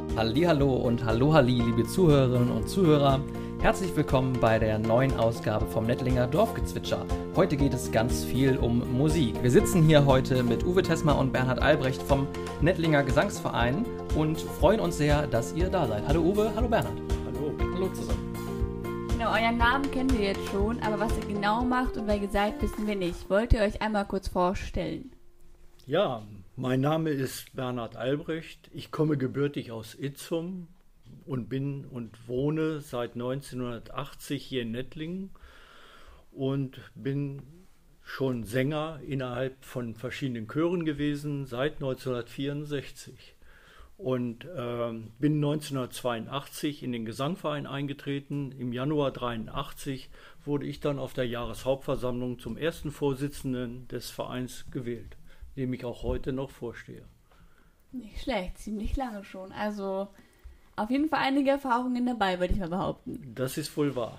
Hallihallo und Hallohalli, liebe Zuhörerinnen und Zuhörer. Herzlich willkommen bei der neuen Ausgabe vom Nettlinger Dorfgezwitscher. Heute geht es ganz viel um Musik. Wir sitzen hier heute mit Uwe Tessmer und Bernhard Albrecht vom Nettlinger Gesangsverein und freuen uns sehr, dass ihr da seid. Hallo Uwe, hallo Bernhard. Hallo zusammen. Genau, euren Namen kennen wir jetzt schon, aber was ihr genau macht und wer ihr seid, wissen wir nicht. Wollt ihr euch einmal kurz vorstellen? Ja, mein Name ist Bernhard Albrecht. Ich komme gebürtig aus Itzum und bin und wohne seit 1980 hier in Nettlingen und bin schon Sänger innerhalb von verschiedenen Chören gewesen seit 1964 und bin 1982 in den Gesangverein eingetreten. Im Januar 1983 wurde ich dann auf der Jahreshauptversammlung zum ersten Vorsitzenden des Vereins gewählt, dem ich auch heute noch vorstehe. Nicht schlecht, ziemlich lange schon. Also auf jeden Fall einige Erfahrungen dabei, würde ich mal behaupten. Das ist wohl wahr.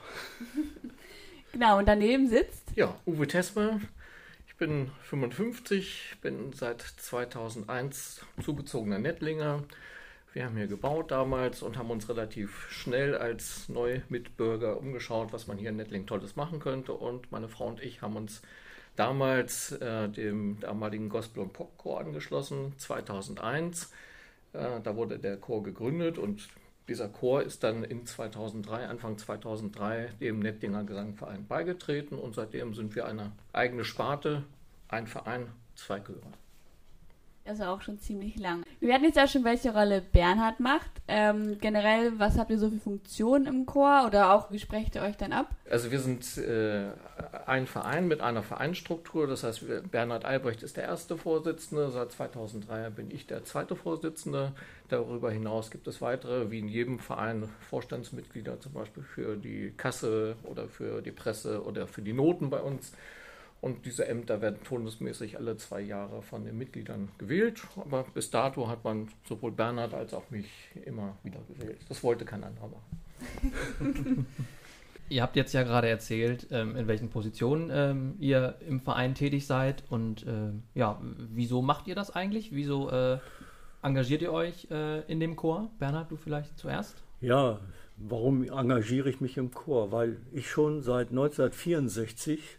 Genau, und daneben sitzt... Ja, Uwe Tessmer. Ich bin 55, bin seit 2001 zugezogener Nettlinger. Wir haben hier gebaut damals und haben uns relativ schnell als Neumitbürger umgeschaut, was man hier in Nettlingen Tolles machen könnte. Und meine Frau und ich haben uns damals dem damaligen Gospel- und Popchor angeschlossen, 2001. Da wurde der Chor gegründet und dieser Chor ist dann Anfang 2003, dem Nettlinger Gesangverein beigetreten und seitdem sind wir eine eigene Sparte, ein Verein, 2 Chöre. Also auch schon ziemlich lang. Wir hatten jetzt ja schon, welche Rolle Bernhard macht. Generell, was habt ihr so für Funktionen im Chor oder auch wie sprecht ihr euch dann ab? Also wir sind ein Verein mit einer Vereinsstruktur. Das heißt, Bernhard Albrecht ist der erste Vorsitzende. Seit 2003 bin ich der zweite Vorsitzende. Darüber hinaus gibt es weitere, wie in jedem Verein, Vorstandsmitglieder zum Beispiel für die Kasse oder für die Presse oder für die Noten bei uns. Und diese Ämter werden turnusmäßig alle 2 Jahre von den Mitgliedern gewählt. Aber bis dato hat man sowohl Bernhard als auch mich immer wieder gewählt. Das wollte kein anderer machen. Ihr habt jetzt ja gerade erzählt, in welchen Positionen ihr im Verein tätig seid und wieso macht ihr das eigentlich? Wieso engagiert ihr euch in dem Chor? Bernhard, du vielleicht zuerst? Ja, warum engagiere ich mich im Chor? Weil ich schon seit 1964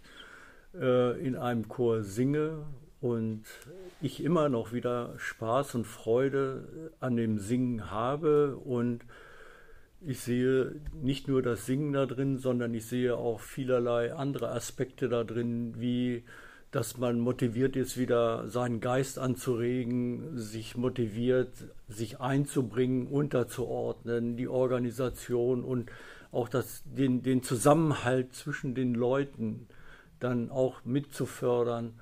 in einem Chor singe und ich immer noch wieder Spaß und Freude an dem Singen habe und ich sehe nicht nur das Singen da drin, sondern ich sehe auch vielerlei andere Aspekte da drin, wie dass man motiviert ist, wieder seinen Geist anzuregen, sich motiviert, sich einzubringen, unterzuordnen, die Organisation und auch den Zusammenhalt zwischen den Leuten dann auch mitzufördern.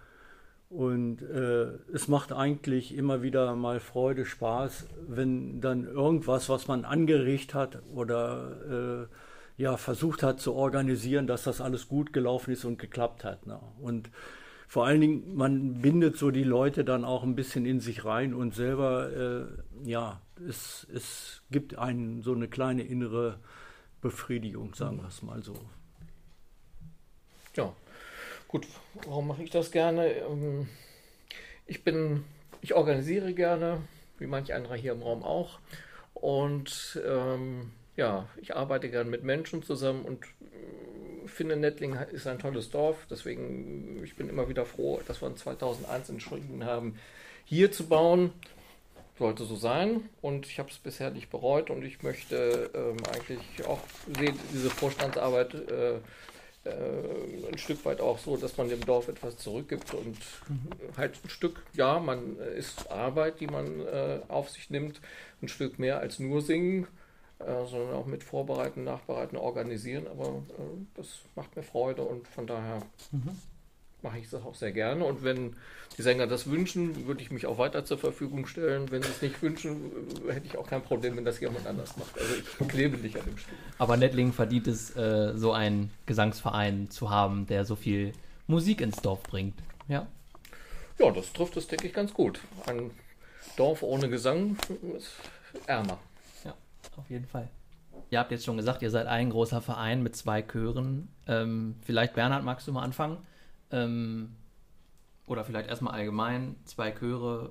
Und es macht eigentlich immer wieder mal Freude, Spaß, wenn dann irgendwas, was man angeregt hat oder versucht hat zu organisieren, dass das alles gut gelaufen ist und geklappt hat. Ne? Und vor allen Dingen, man bindet so die Leute dann auch ein bisschen in sich rein und selber, es gibt einen so eine kleine innere Befriedigung, sagen wir es mal so. Ja. Gut, warum mache ich das gerne? Ich organisiere gerne, wie manch anderer hier im Raum auch. Und ich arbeite gerne mit Menschen zusammen und finde, Nettlingen ist ein tolles Dorf. Deswegen, ich bin immer wieder froh, dass wir in 2001 entschieden haben, hier zu bauen. Sollte so sein. Und ich habe es bisher nicht bereut und ich möchte eigentlich auch sehen, diese Vorstandsarbeit ein Stück weit auch so, dass man dem Dorf etwas zurückgibt und halt ein Stück, man ist Arbeit, die man auf sich nimmt, ein Stück mehr als nur singen, sondern auch mit Vorbereiten, Nachbereiten, Organisieren, aber das macht mir Freude und von daher mache ich das auch sehr gerne und wenn die Sänger das wünschen, würde ich mich auch weiter zur Verfügung stellen. Wenn sie es nicht wünschen, hätte ich auch kein Problem, wenn das jemand anders macht. Also ich klebe nicht an dem Stück. Aber Nettlingen verdient es, so einen Gesangsverein zu haben, der so viel Musik ins Dorf bringt. Ja, ja, das trifft es, denke ich, ganz gut. Ein Dorf ohne Gesang ist ärmer. Ja, auf jeden Fall. Ihr habt jetzt schon gesagt, ihr seid ein großer Verein mit 2 Chören. Vielleicht, Bernhard, magst du mal anfangen? Oder vielleicht erstmal allgemein, 2 Chöre,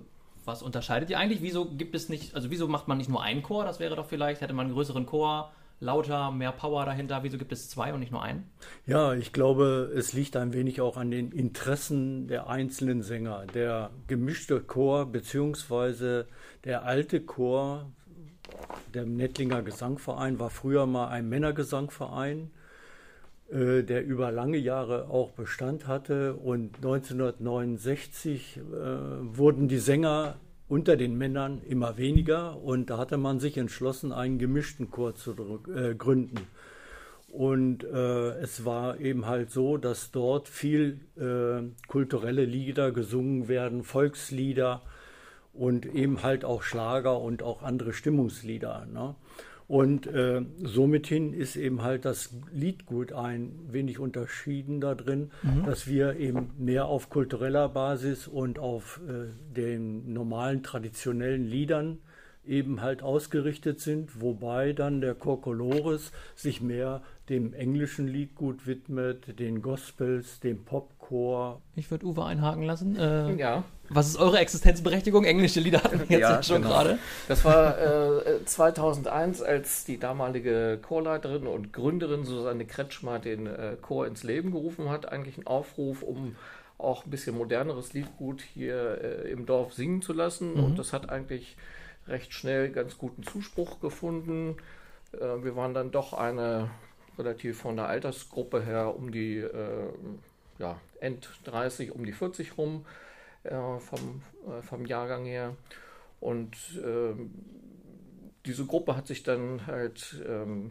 was unterscheidet ihr eigentlich? Wieso gibt es nicht, also wieso macht man nicht nur einen Chor? Das wäre doch vielleicht, hätte man einen größeren Chor, lauter, mehr Power dahinter. Wieso gibt es zwei und nicht nur einen? Ja, ich glaube, es liegt ein wenig auch an den Interessen der einzelnen Sänger. Der gemischte Chor beziehungsweise der alte Chor, der Nettlinger Gesangverein, war früher mal ein Männergesangverein, der über lange Jahre auch Bestand hatte. Und 1969 wurden die Sänger unter den Männern immer weniger und da hatte man sich entschlossen, einen gemischten Chor zu gründen. Und es war eben halt so, dass dort viel kulturelle Lieder gesungen werden, Volkslieder und eben halt auch Schlager und auch andere Stimmungslieder, ne? Und somit hin ist eben halt das Liedgut ein wenig unterschieden da drin, dass wir eben mehr auf kultureller Basis und auf den normalen traditionellen Liedern eben halt ausgerichtet sind, wobei dann der Chor Colores sich mehr dem englischen Liedgut widmet, den Gospels, dem Popchor. Ich würde Uwe einhaken lassen. Ja. Was ist eure Existenzberechtigung? Englische Lieder hatten wir jetzt schon genau. gerade. Das war 2001, als die damalige Chorleiterin und Gründerin Susanne Kretschmer den Chor ins Leben gerufen hat. Eigentlich ein Aufruf, um auch ein bisschen moderneres Liedgut hier im Dorf singen zu lassen. Und das hat eigentlich recht schnell ganz guten Zuspruch gefunden. Wir waren dann doch eine relativ von der Altersgruppe her um die End 30, um die 40 rum vom Jahrgang her. Und diese Gruppe hat sich dann halt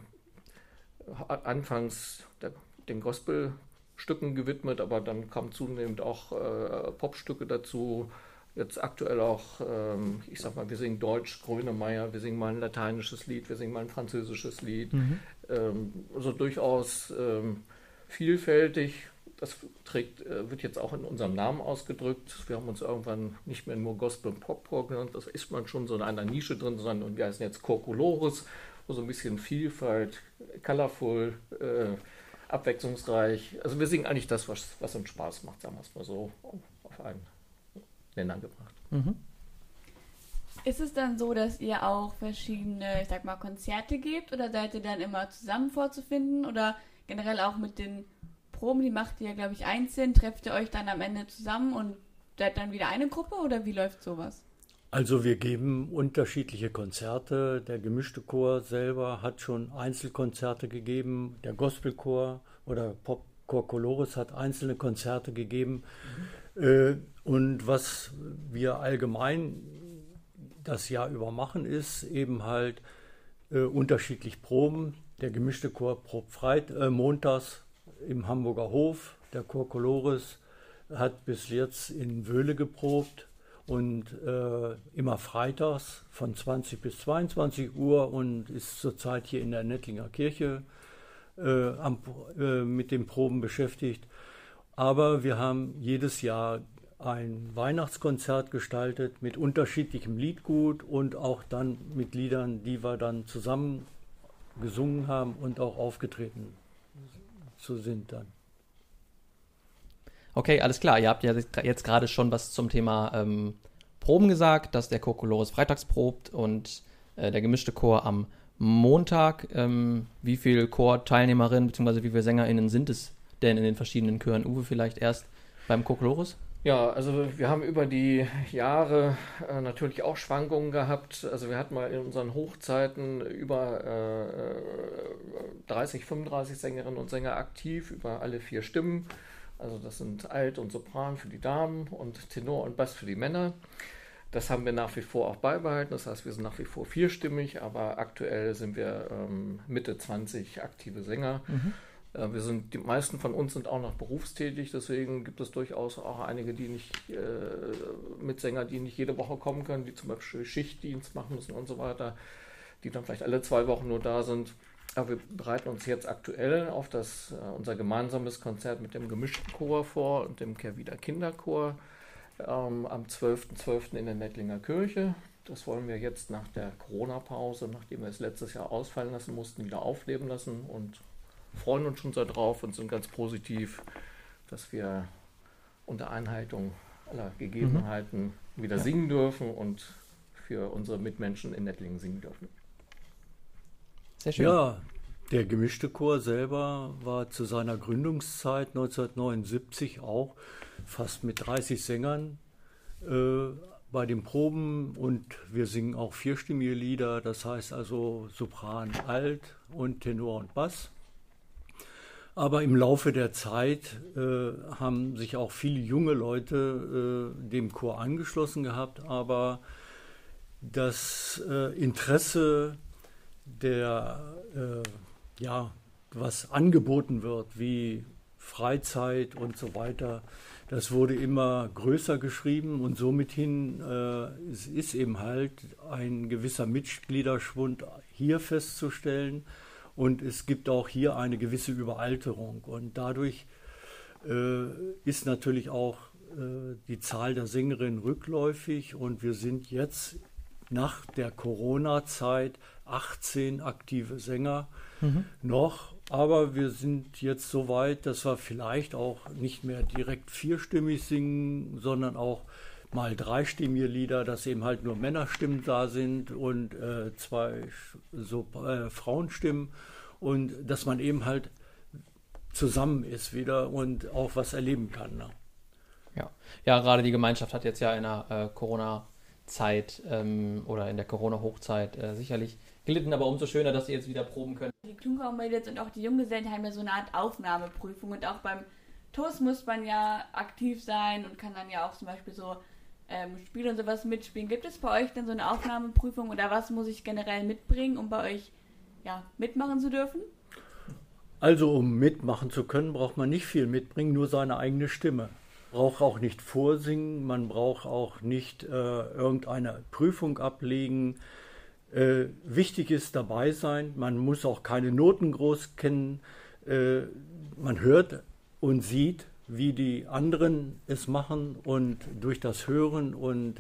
anfangs den Gospelstücken gewidmet, aber dann kamen zunehmend auch Popstücke dazu. Jetzt aktuell auch, ich sag mal, wir singen Deutsch, Grönemeyer, wir singen mal ein lateinisches Lied, wir singen mal ein französisches Lied. Also durchaus vielfältig. Das wird jetzt auch in unserem Namen ausgedrückt. Wir haben uns irgendwann nicht mehr nur Gospel und Pop genannt. Das ist man schon so in einer Nische drin, sondern wir heißen jetzt Chor Colores, wo so ein bisschen Vielfalt, colorful, abwechslungsreich. Also wir singen eigentlich das, was uns Spaß macht, sagen wir es mal so, auf einen Nenner gebracht. Ist es dann so, dass ihr auch verschiedene, ich sag mal, Konzerte gebt oder seid ihr dann immer zusammen vorzufinden oder generell auch mit den Proben, die macht ihr, glaube ich, einzeln, trefft ihr euch dann am Ende zusammen und seid dann wieder eine Gruppe oder wie läuft sowas? Also wir geben unterschiedliche Konzerte. Der gemischte Chor selber hat schon Einzelkonzerte gegeben. Der Gospelchor oder Popchor Colores hat einzelne Konzerte gegeben. Und was wir allgemein das Jahr über machen, ist eben halt unterschiedlich proben. Der gemischte Chor probt montags im Hamburger Hof. Der Chor Colores hat bis jetzt in Wöhle geprobt und immer freitags von 20 bis 22 Uhr und ist zurzeit hier in der Nettlinger Kirche mit den Proben beschäftigt. Aber wir haben jedes Jahr ein Weihnachtskonzert gestaltet mit unterschiedlichem Liedgut und auch dann mit Liedern, die wir dann zusammen gesungen haben und auch aufgetreten sind dann. Okay, alles klar. Ihr habt ja jetzt gerade schon was zum Thema Proben gesagt, dass der Chor Colores freitags probt und der gemischte Chor am Montag. Wie viele Chorteilnehmerinnen bzw. wie viele SängerInnen sind es denn in den verschiedenen Chören? Uwe, vielleicht erst beim Chor Colores? Ja, also wir haben über die Jahre natürlich auch Schwankungen gehabt. Also wir hatten mal in unseren Hochzeiten über 30, 35 Sängerinnen und Sänger aktiv, über alle 4 Stimmen. Also das sind Alt und Sopran für die Damen und Tenor und Bass für die Männer. Das haben wir nach wie vor auch beibehalten. Das heißt, wir sind nach wie vor 4stimmig, aber aktuell sind wir Mitte 20 aktive Sänger. Die meisten von uns sind auch noch berufstätig, deswegen gibt es durchaus auch einige, Mitsänger, die nicht jede Woche kommen können, die zum Beispiel Schichtdienst machen müssen und so weiter, die dann vielleicht alle 2 Wochen nur da sind. Aber wir bereiten uns jetzt aktuell auf unser gemeinsames Konzert mit dem gemischten Chor vor und dem Kehrwieder Kinderchor am 12.12. in der Nettlinger Kirche. Das wollen wir jetzt nach der Corona-Pause, nachdem wir es letztes Jahr ausfallen lassen mussten, wieder aufleben lassen und freuen uns schon sehr drauf und sind ganz positiv, dass wir unter Einhaltung aller Gegebenheiten wieder singen dürfen und für unsere Mitmenschen in Nettlingen singen dürfen. Sehr schön. Ja, der gemischte Chor selber war zu seiner Gründungszeit 1979 auch fast mit 30 Sängern bei den Proben, und wir singen auch vierstimmige Lieder, das heißt also Sopran, Alt und Tenor und Bass. Aber im Laufe der Zeit haben sich auch viele junge Leute dem Chor angeschlossen gehabt, aber das Interesse was angeboten wird, wie Freizeit und so weiter, das wurde immer größer geschrieben, und somit es ist eben halt ein gewisser Mitgliederschwund hier festzustellen, und es gibt auch hier eine gewisse Überalterung, und dadurch ist natürlich auch die Zahl der Sängerinnen rückläufig, und wir sind jetzt nach der Corona-Zeit 18 aktive Sänger noch, aber wir sind jetzt so weit, dass wir vielleicht auch nicht mehr direkt vierstimmig singen, sondern auch mal dreistimmige Lieder, dass eben halt nur Männerstimmen da sind und zwei Frauenstimmen, und dass man eben halt zusammen ist wieder und auch was erleben kann. Ne? Ja, gerade die Gemeinschaft hat jetzt ja in der Corona-Zeit oder in der Corona-Hochzeit sicherlich gelitten, aber umso schöner, dass ihr jetzt wieder proben könnt. Die Klungau-Mädels und auch die Junggesellen haben ja so eine Art Aufnahmeprüfung, und auch beim TuS muss man ja aktiv sein und kann dann ja auch zum Beispiel so Spiele und sowas mitspielen. Gibt es bei euch denn so eine Aufnahmeprüfung, oder was muss ich generell mitbringen, um bei euch mitmachen zu dürfen? Also um mitmachen zu können, braucht man nicht viel mitbringen, nur seine eigene Stimme. Braucht auch nicht vorsingen, man braucht auch nicht irgendeine Prüfung ablegen. Wichtig ist dabei sein, man muss auch keine Noten groß kennen. Man hört und sieht, wie die anderen es machen, und durch das Hören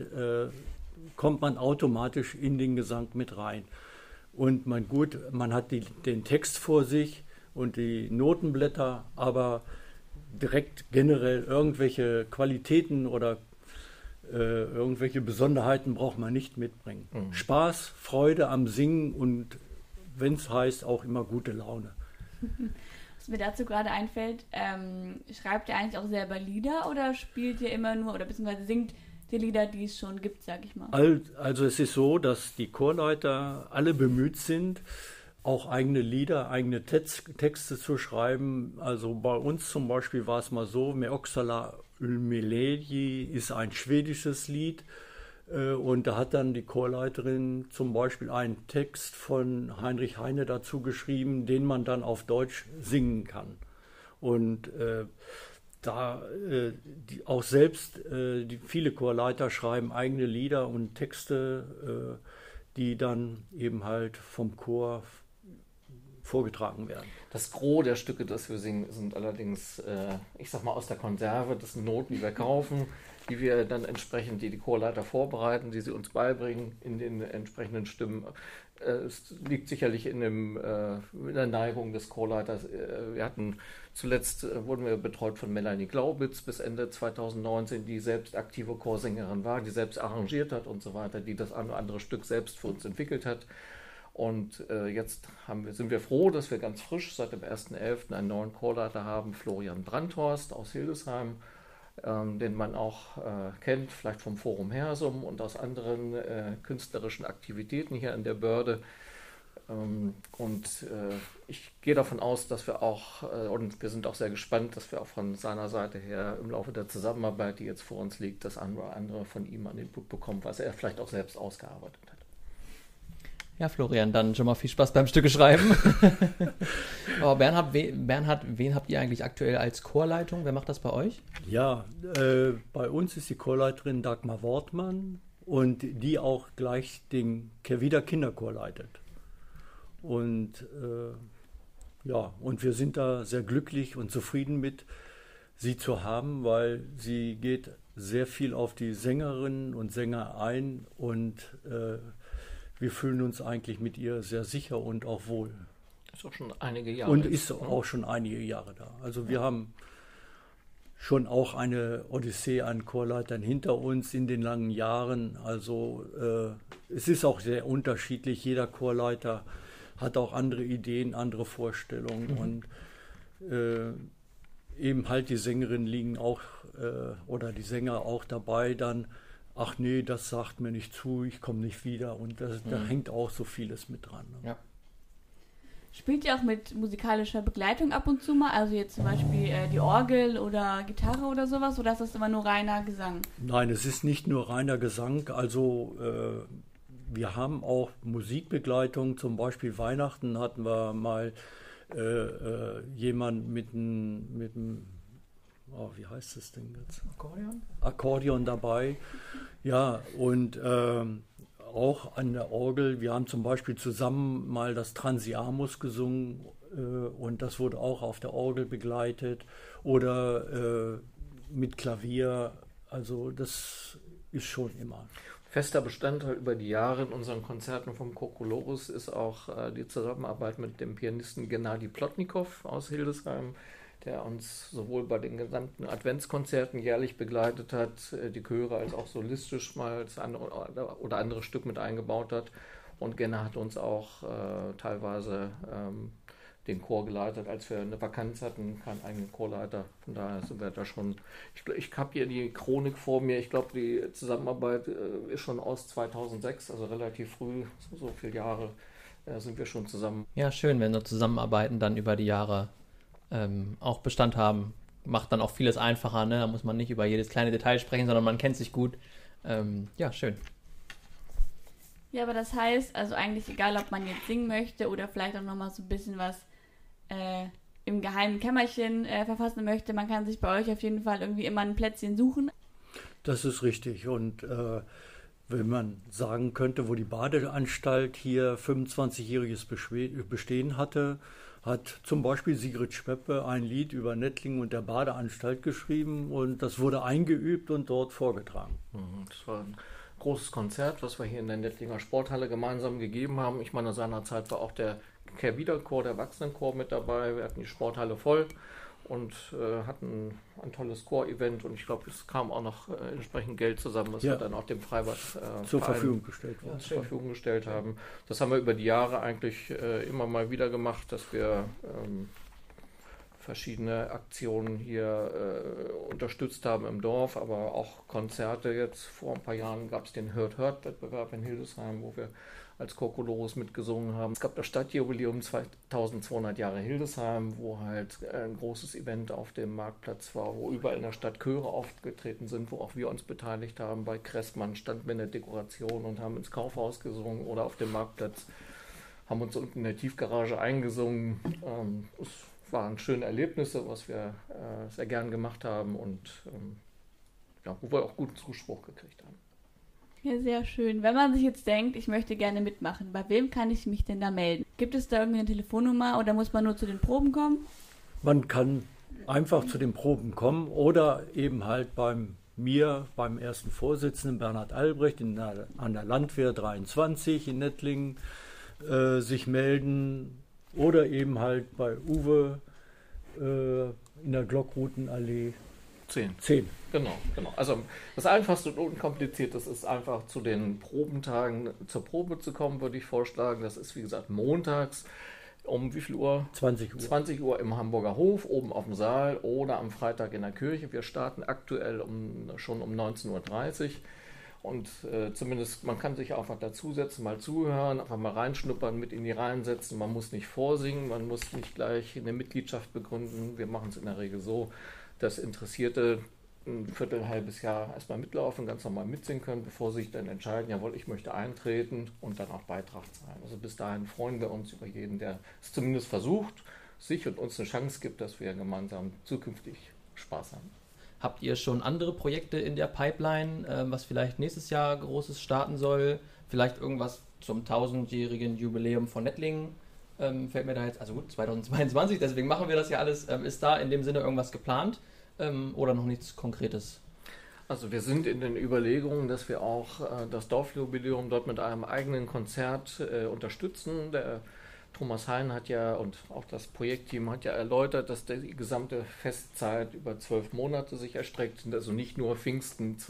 kommt man automatisch in den Gesang mit rein. Und man hat den Text vor sich und die Notenblätter, aber direkt generell irgendwelche Qualitäten oder irgendwelche Besonderheiten braucht man nicht mitbringen. Spaß, Freude am Singen und, wenn es heißt, auch immer gute Laune. Was mir dazu gerade einfällt, schreibt ihr eigentlich auch selber Lieder oder spielt ihr immer nur, oder beziehungsweise singt die Lieder, die es schon gibt, sag ich mal? Also es ist so, dass die Chorleiter alle bemüht sind, auch eigene Lieder, eigene Texte zu schreiben. Also bei uns zum Beispiel war es mal so, Me Oksala Ylmelegi ist ein schwedisches Lied, und da hat dann die Chorleiterin zum Beispiel einen Text von Heinrich Heine dazu geschrieben, den man dann auf Deutsch singen kann. Und auch selbst viele Chorleiter schreiben eigene Lieder und Texte, die dann eben halt vom Chor vorgetragen werden. Das Gros der Stücke, das wir singen, sind allerdings, ich sag mal, aus der Konserve. Das sind Noten, die wir kaufen, die wir dann entsprechend, die Chorleiter vorbereiten, die sie uns beibringen in den entsprechenden Stimmen. Es liegt sicherlich in der Neigung des Chorleiters. Wurden wir betreut von Melanie Glaubitz bis Ende 2019, die selbst aktive Chorsängerin war, die selbst arrangiert hat und so weiter, die das eine oder andere Stück selbst für uns entwickelt hat. Und jetzt sind wir froh, dass wir ganz frisch seit dem 1.11. einen neuen Chorleiter haben, Florian Brandhorst aus Hildesheim, den man auch kennt, vielleicht vom Forum Hersum und aus anderen künstlerischen Aktivitäten hier an der Börde. Ich gehe davon aus, dass wir auch, und wir sind auch sehr gespannt, dass wir auch von seiner Seite her im Laufe der Zusammenarbeit, die jetzt vor uns liegt, das eine oder andere von ihm an Input bekommen, was er vielleicht auch selbst ausgearbeitet hat. Ja, Florian, dann schon mal viel Spaß beim Stücke schreiben. Aber Bernhard, wen habt ihr eigentlich aktuell als Chorleitung? Wer macht das bei euch? Ja, bei uns ist die Chorleiterin Dagmar Wortmann, und die auch gleich den Kehrwieder Kinderchor leitet. Und und wir sind da sehr glücklich und zufrieden mit, sie zu haben, weil sie geht sehr viel auf die Sängerinnen und Sänger ein, und wir fühlen uns eigentlich mit ihr sehr sicher und auch wohl. Ist auch schon einige Jahre. Und ist auch schon einige Jahre da. Also wir haben schon auch eine Odyssee an Chorleitern hinter uns in den langen Jahren. Also es ist auch sehr unterschiedlich. Jeder Chorleiter hat auch andere Ideen, andere Vorstellungen und eben halt die Sängerinnen liegen auch oder die Sänger auch dabei dann, ach nee, das sagt mir nicht zu, ich komme nicht wieder und da hängt auch so vieles mit dran. Ne? Ja. Spielt ihr auch mit musikalischer Begleitung ab und zu mal? Also jetzt zum Beispiel die Orgel oder Gitarre oder sowas? Oder ist das immer nur reiner Gesang? Nein, es ist nicht nur reiner Gesang. Also wir haben auch Musikbegleitung. Zum Beispiel Weihnachten hatten wir mal jemand mit einem, wie heißt das Ding jetzt? Akkordeon? Akkordeon dabei. Ja, und auch an der Orgel. Wir haben zum Beispiel zusammen mal das Transiamus gesungen und das wurde auch auf der Orgel begleitet oder mit Klavier. Also das ist schon immer. Fester Bestandteil über die Jahre in unseren Konzerten vom Kokolores ist auch die Zusammenarbeit mit dem Pianisten Gennady Plotnikow aus Hildesheim, der uns sowohl bei den gesamten Adventskonzerten jährlich begleitet hat, die Chöre als auch solistisch mal das andere Stück mit eingebaut hat. Und Genna hat uns auch teilweise den Chor geleitet, als wir eine Vakanz hatten, keinen eigenen Chorleiter. Von daher sind wir da schon. Ich habe hier die Chronik vor mir. Ich glaube, die Zusammenarbeit ist schon aus 2006, also relativ früh, so viele Jahre sind wir schon zusammen. Ja, schön, wenn so Zusammenarbeiten dann über die Jahre auch Bestand haben. Macht dann auch vieles einfacher, ne? Da muss man nicht über jedes kleine Detail sprechen, sondern man kennt sich gut. Ja, schön. Ja, aber das heißt, also eigentlich egal, ob man jetzt singen möchte oder vielleicht auch nochmal so ein bisschen was im geheimen Kämmerchen verfassen möchte, man kann sich bei euch auf jeden Fall irgendwie immer ein Plätzchen suchen. Das ist richtig. Und wenn man sagen könnte, wo die Badeanstalt hier 25-jähriges Bestehen hatte, hat zum Beispiel Sigrid Schweppe ein Lied über Nettlingen und der Badeanstalt geschrieben und das wurde eingeübt und dort vorgetragen. Das war ein großes Konzert, was wir hier in der Nettlinger Sporthalle gemeinsam gegeben haben. Ich meine, seinerzeit war auch der Kehrwiederchor, der Erwachsenenchor mit dabei. Wir hatten die Sporthalle voll und hatten ein tolles Chorevent und ich glaube, es kam auch noch entsprechend Geld zusammen, was wir dann auch dem Freibad zur Verfügung gestellt haben. Das haben wir über die Jahre eigentlich immer mal wieder gemacht, dass wir verschiedene Aktionen hier unterstützt haben im Dorf, aber auch Konzerte. Jetzt vor ein paar Jahren gab es den Hört-Hört-Wettbewerb in Hildesheim, wo wir als Kokolores mitgesungen haben. Es gab das Stadtjubiläum 2200 Jahre Hildesheim, wo halt ein großes Event auf dem Marktplatz war, wo überall in der Stadt Chöre aufgetreten sind, wo auch wir uns beteiligt haben. Bei Kressmann standen wir in der Dekoration und haben ins Kaufhaus gesungen oder auf dem Marktplatz haben uns unten in der Tiefgarage eingesungen. Es waren schöne Erlebnisse, was wir sehr gern gemacht haben und wo wir auch guten Zuspruch gekriegt haben. Ja, sehr schön. Wenn man sich jetzt denkt, ich möchte gerne mitmachen, bei wem kann ich mich denn da melden? Gibt es da irgendeine Telefonnummer oder muss man nur zu den Proben kommen? Man kann einfach zu den Proben kommen oder eben halt beim ersten Vorsitzenden Bernhard Albrecht an der Landwehr 23 in Nettlingen sich melden oder eben halt bei Uwe in der Glockrutenallee 10. Genau. Also das Einfachste und Unkomplizierteste ist einfach zu den Probentagen zur Probe zu kommen, würde ich vorschlagen. Das ist wie gesagt montags um wie viel Uhr? 20 Uhr. 20 Uhr im Hamburger Hof, oben auf dem Saal oder am Freitag in der Kirche. Wir starten aktuell schon um 19.30 Uhr. Und zumindest, man kann sich einfach dazusetzen, mal zuhören, einfach mal reinschnuppern, mit in die Reihen setzen. Man muss nicht vorsingen, man muss nicht gleich eine Mitgliedschaft begründen. Wir machen es in der Regel so, dass Interessierte ein halbes Jahr erstmal mitlaufen, ganz normal mitsingen können, bevor sie sich dann entscheiden, jawohl, ich möchte eintreten und dann auch Beitrag zahlen. Also bis dahin freuen wir uns über jeden, der es zumindest versucht, sich und uns eine Chance gibt, dass wir gemeinsam zukünftig Spaß haben. Habt ihr schon andere Projekte in der Pipeline, was vielleicht nächstes Jahr Großes starten soll? Vielleicht irgendwas zum 1000-jährigen Jubiläum von Nettlingen? Fällt mir da jetzt, also gut, 2022, deswegen machen wir das ja alles. Ist da in dem Sinne irgendwas geplant oder noch nichts Konkretes? Also wir sind in den Überlegungen, dass wir auch das Dorfjubiläum dort mit einem eigenen Konzert unterstützen. Der Thomas Hein hat ja und auch das Projektteam hat ja erläutert, dass die gesamte Festzeit über 12 Monate sich erstreckt, also nicht nur Pfingsten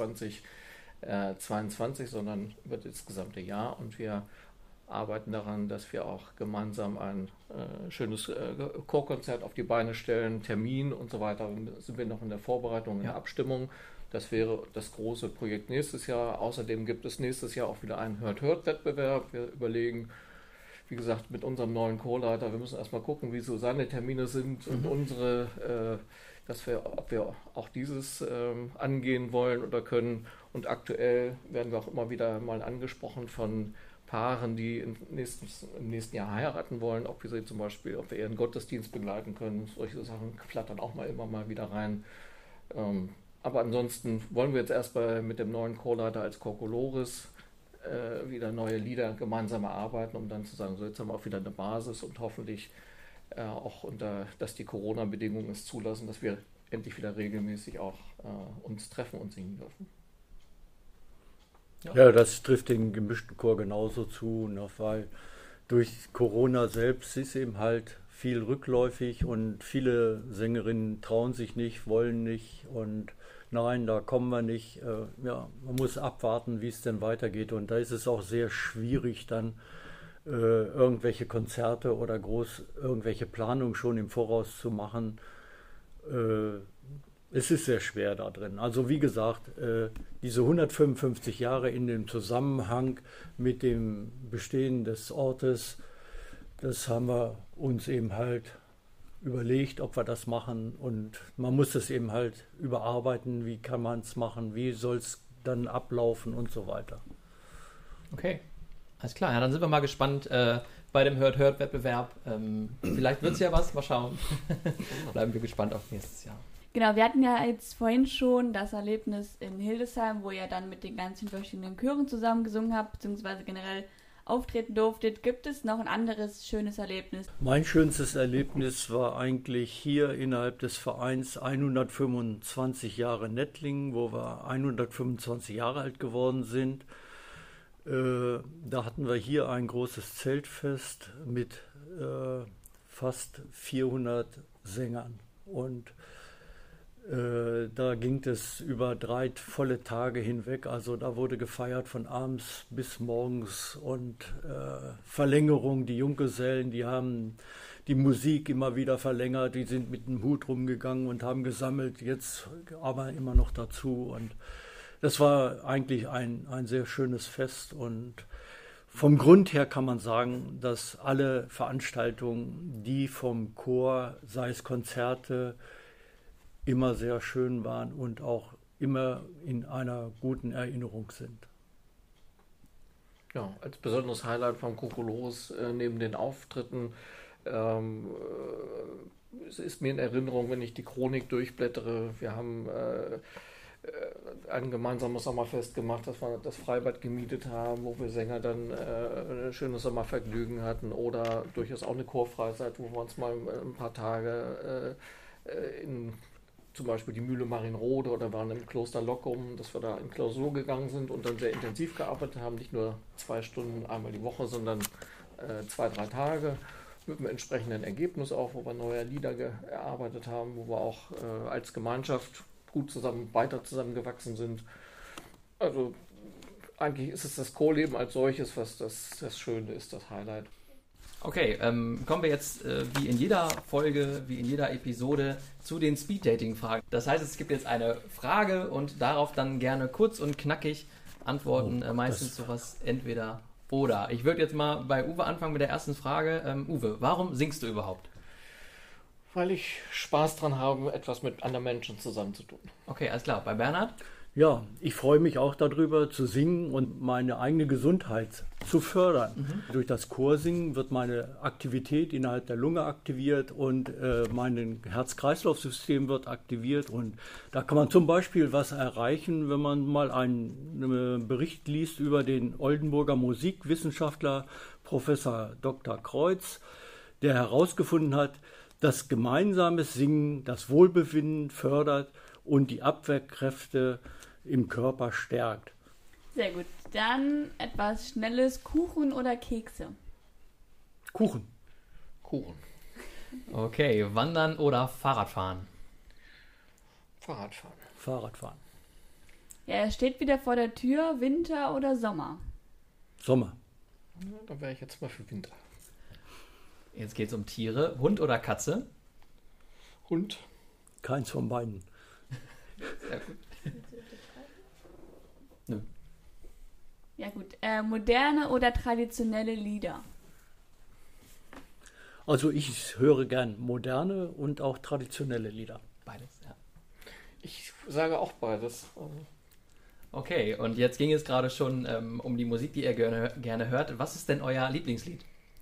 2022, sondern über das gesamte Jahr. Und wir arbeiten daran, dass wir auch gemeinsam ein schönes Chorkonzert auf die Beine stellen, Termin und so weiter. Sind wir noch in der Vorbereitung, in der Abstimmung. Das wäre das große Projekt nächstes Jahr. Außerdem gibt es nächstes Jahr auch wieder einen Hört-Hört-Wettbewerb. Wir überlegen, wie gesagt, mit unserem neuen Chorleiter, wir müssen erstmal gucken, wie so seine Termine sind und unsere, ob wir auch dieses angehen wollen oder können. Und aktuell werden wir auch immer wieder mal angesprochen von Paaren, die im nächsten Jahr heiraten wollen, ob wir ihren Gottesdienst begleiten können. Solche Sachen flattern auch immer mal wieder rein. Aber ansonsten wollen wir jetzt erstmal mit dem neuen Chorleiter als Chorkolores wieder neue Lieder gemeinsam erarbeiten, um dann zu sagen, so jetzt haben wir auch wieder eine Basis und hoffentlich auch dass die Corona-Bedingungen es zulassen, dass wir endlich wieder regelmäßig auch uns treffen und singen dürfen. Ja, das trifft den gemischten Chor genauso zu, ne, weil durch Corona selbst ist eben halt viel rückläufig und viele Sängerinnen trauen sich nicht, wollen nicht und nein, da kommen wir nicht. Man muss abwarten, wie es denn weitergeht. Und da ist es auch sehr schwierig, dann irgendwelche Konzerte oder irgendwelche Planungen schon im Voraus zu machen. Es ist sehr schwer da drin. Also wie gesagt, diese 155 Jahre in dem Zusammenhang mit dem Bestehen des Ortes, das haben wir uns eben halt überlegt, ob wir das machen und man muss es eben halt überarbeiten, wie kann man es machen, wie soll es dann ablaufen und so weiter. Okay, alles klar. Ja, dann sind wir mal gespannt bei dem Hört-Hört-Wettbewerb. Vielleicht wird es ja was, mal schauen. Bleiben wir gespannt auf nächstes Jahr. Genau, wir hatten ja jetzt vorhin schon das Erlebnis in Hildesheim, wo ihr dann mit den ganzen verschiedenen Chören zusammen gesungen habt, beziehungsweise generell auftreten durftet. Gibt es noch ein anderes schönes Erlebnis? Mein schönstes Erlebnis war eigentlich hier innerhalb des Vereins 125 Jahre Nettlingen, wo wir 125 Jahre alt geworden sind. Da hatten wir hier ein großes Zeltfest mit fast 400 Sängern und da ging es über 3 volle Tage hinweg, also da wurde gefeiert von abends bis morgens und Verlängerung, die Junggesellen, die haben die Musik immer wieder verlängert, die sind mit dem Hut rumgegangen und haben gesammelt, jetzt aber immer noch dazu und das war eigentlich ein sehr schönes Fest und vom Grund her kann man sagen, dass alle Veranstaltungen, die vom Chor, sei es Konzerte, immer sehr schön waren und auch immer in einer guten Erinnerung sind. Ja, als besonderes Highlight vom Chorkolores neben den Auftritten es ist mir in Erinnerung, wenn ich die Chronik durchblättere. Wir haben ein gemeinsames Sommerfest gemacht, das wir das Freibad gemietet haben, wo wir Sänger dann ein schönes Sommervergnügen hatten oder durchaus auch eine Chorfreizeit, wo wir uns mal ein paar Tage in zum Beispiel die Mühle Marienrode oder waren im Kloster Lockum, dass wir da in Klausur gegangen sind und dann sehr intensiv gearbeitet haben, nicht nur 2 Stunden einmal die Woche, sondern 2-3 Tage mit einem entsprechenden Ergebnis auch, wo wir neue Lieder erarbeitet haben, wo wir auch als Gemeinschaft gut weiter zusammengewachsen sind. Also eigentlich ist es das Chorleben als solches, was das Schöne ist, das Highlight. Okay, kommen wir jetzt wie in jeder Folge, wie in jeder Episode zu den Speed-Dating-Fragen. Das heißt, es gibt jetzt eine Frage und darauf dann gerne kurz und knackig antworten, meistens sowas entweder oder. Ich würde jetzt mal bei Uwe anfangen mit der ersten Frage. Uwe, warum singst du überhaupt? Weil ich Spaß dran habe, etwas mit anderen Menschen zusammen zu tun. Okay, alles klar. Bei Bernhard? Ja, ich freue mich auch darüber zu singen und meine eigene Gesundheit zu fördern. Durch das Chorsingen wird meine Aktivität innerhalb der Lunge aktiviert und mein Herz-Kreislauf-System wird aktiviert. Und da kann man zum Beispiel was erreichen, wenn man mal einen Bericht liest über den Oldenburger Musikwissenschaftler Professor Dr. Kreuz, der herausgefunden hat, dass gemeinsames Singen das Wohlbefinden fördert und die Abwehrkräfte im Körper stärkt. Sehr gut. Dann etwas Schnelles. Kuchen oder Kekse? Kuchen. Kuchen. Okay, Wandern oder Fahrradfahren? Fahrradfahren. Fahrradfahren. Ja, er steht wieder vor der Tür, Winter oder Sommer? Sommer. Ja, dann wäre ich jetzt mal für Winter. Jetzt geht es um Tiere. Hund oder Katze? Hund. Keins von beiden. Sehr gut. Nö. Ja gut, moderne oder traditionelle Lieder? Also ich höre gern moderne und auch traditionelle Lieder. Beides, ja. Ich sage auch beides. Okay, und jetzt ging es gerade schon um die Musik, die ihr gerne hört. Was ist denn euer Lieblingslied?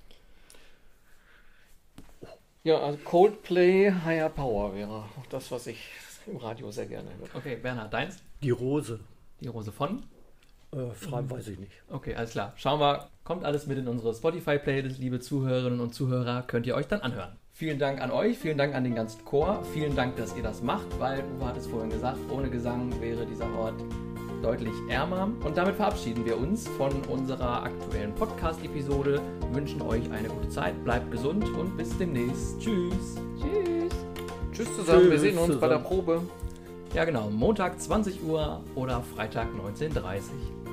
Ja, also Coldplay, Higher Power wäre auch das, was ich im Radio sehr gerne höre. Okay, Bernhard, deins? Die Rose. Die Rose von? Frei weiß ich nicht. Okay, alles klar. Schauen wir, kommt alles mit in unsere Spotify-Playlist, liebe Zuhörerinnen und Zuhörer, könnt ihr euch dann anhören. Vielen Dank an euch, vielen Dank an den ganzen Chor, vielen Dank, dass ihr das macht, weil Uwe hat es vorhin gesagt, ohne Gesang wäre dieser Ort deutlich ärmer. Und damit verabschieden wir uns von unserer aktuellen Podcast-Episode, wünschen euch eine gute Zeit, bleibt gesund und bis demnächst. Tschüss. Tschüss. Tschüss zusammen, wir sehen uns Tschüss bei der zusammen. Probe. Ja genau, Montag 20 Uhr oder Freitag 19:30 Uhr.